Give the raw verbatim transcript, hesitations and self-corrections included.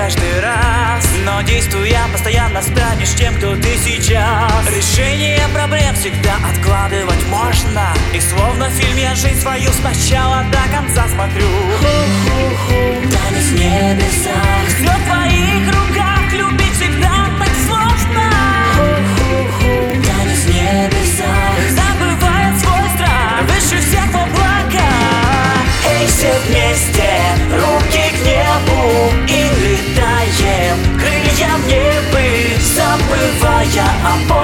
каждый раз, но действуя постоянно станешь тем, кто ты сейчас. Решение проблем всегда откладывать можно, и словно в фильме жизнь свою сначала до конца смотрю. Танец в небесах, Все в твоих руках, любить всегда так сложно. танец в небесах, Забывает свой страх, выше всех в облаках. эй, все вместе, руки к небу и летаем, крылья в небы, забывая о боли.